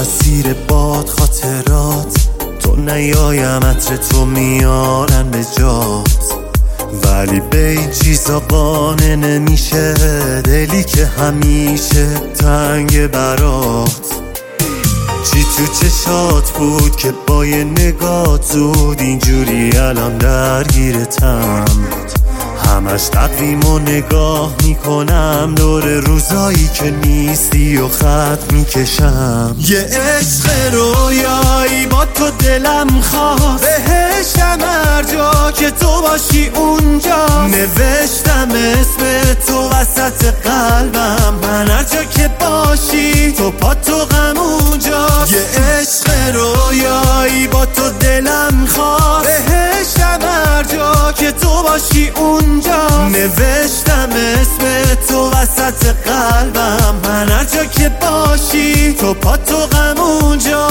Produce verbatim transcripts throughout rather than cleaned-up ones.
مسیر باد خاطرات، تو نیایم عطر تو میارن به جات، ولی به این چیزا قانع نمیشه دلی که همیشه تنگ برات. چی تو چشات بود که با یه نگاه زود اینجوری الان درگیرتم؟ همش تقویم و نگاه میکنم دور روزایی که نیستی و خط میکشم. یه عشق رویایی با تو دلم خواست، بهشم هر جا که تو باشی اونجا. نوشتم اسم تو وسط قلبم، من هر جا که باشی تو پا تو غم اونجا. یه عشق رویایی با تو دلم خواست، بهشم هر جا که تو باشی اونجا. نوشتم اسم تو وسط قلبم، من هر جا که باشی تو پا تو غم اونجا.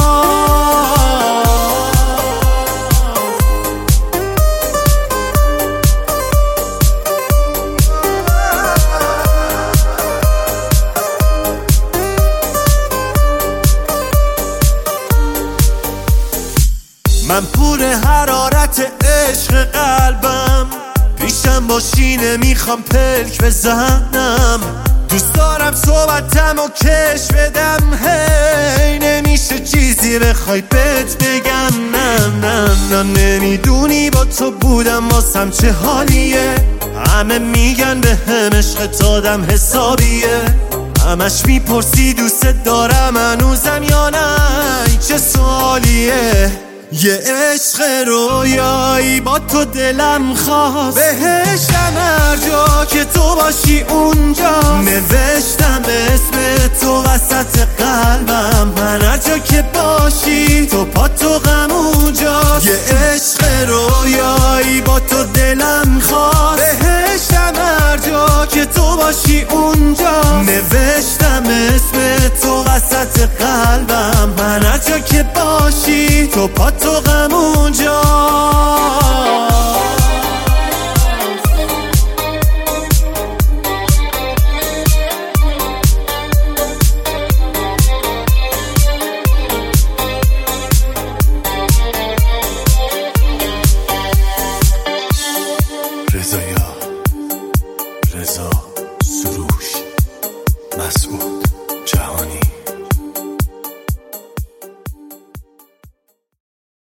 من پور حرارت عشق قلبم، پیشم باشی نمیخوام پلک بزنم. دوست دارم صحبتم و کش بدم، هی نمیشه چیزی بخوای بهت بگم. نه نه نه نمیدونی با تو بودم واسم چه حالیه. همه میگن به هم عشقت آدم حسابیه، همش میپرسی دوست دارم هنوزم یا نه، این چه سوالیه. یه عشق رویایی با تو دلم خواست، بهشم هر جا که تو باشی اونجا. نوشتم اسم تو وسط قلبم، من هر جا که باشی تو پا تو غم اونجا. یه عشق رویایی با تو دلم خواست، بهشم هر جا که تو باشی اونجا. نوشتم اسم تو وسط قلبم، من هر جا که باشی تو پا تو غم اونجا.